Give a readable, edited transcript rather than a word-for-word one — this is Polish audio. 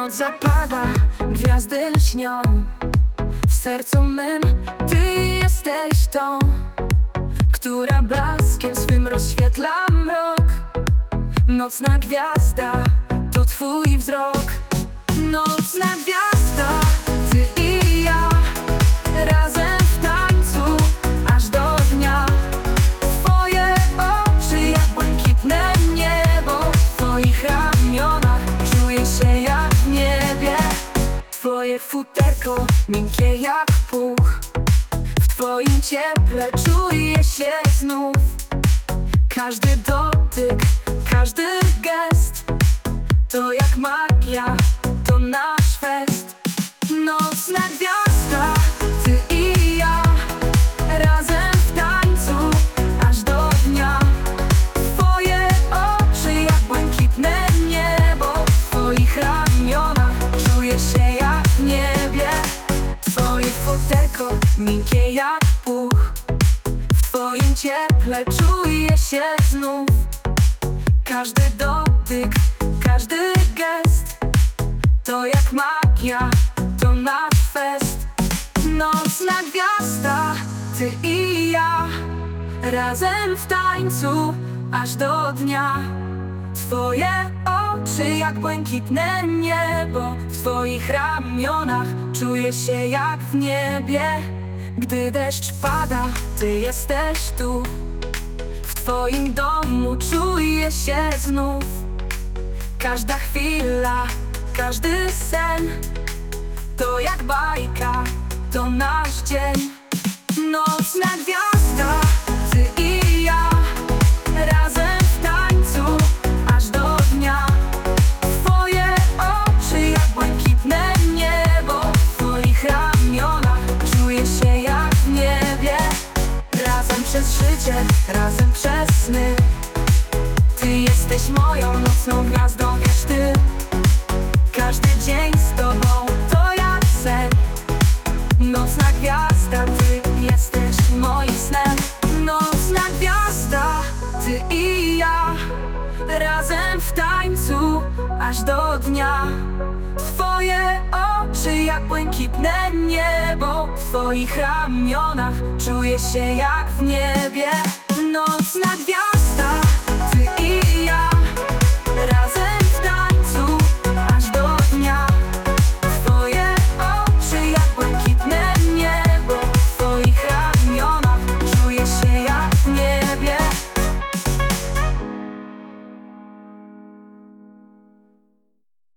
Noc zapada, gwiazdy lśnią. W sercu mym Ty jesteś tą, która blaskiem swym rozświetla mrok. Nocna gwiazda to Twój wzrok. Nocna gwiazda, Ty i ja, razem w tańcu aż do dnia. Twoje oczy jak błękitne niebo, w Twoich ramionach czuję się jak w niebie. Twoje futerko miękkie jak puch, w Twoim cieple czuję się znów. Każdy dotyk, każdy gest to jak magia, to nasz fest. Nocna gwiazda, Ty i ja, razem w tańcu aż do dnia. Twoje oczy jak błękitne niebo, w Twoich ramionach czuję się jak w niebie. Twoje futerko miękkie jak puch, w Twoim cieple czuję się znów. Każdy dotyk, każdy gest to jak magia, to nasz fest. Nocna gwiazda, Ty i ja, razem w tańcu aż do dnia. Twoje oczy jak błękitne niebo, w Twoich ramionach czuję się jak w niebie. Gdy deszcz pada, Ty jesteś tu, w Twoim domu czuję się znów. Każda chwila, każdy sen to jak bajka, to nasz dzień. Nocna gwiazda, Ty i ja, razem w tańcu aż do dnia. Twoje oczy jak błękitne niebo, w Twoich ramionach czuję się jak w niebie. Razem przez życie, razem przez sny, Ty jesteś moją nocną gwiazdą, wiesz Ty. Każdy dzień z Tobą to jak sen. Nocna gwiazda, Ty jesteś moim snem. Nocna gwiazda, Ty i ja, razem w tańcu aż do dnia. Twoje oczy jak błękitne niebo, w Twoich ramionach czuję się jak w niebie.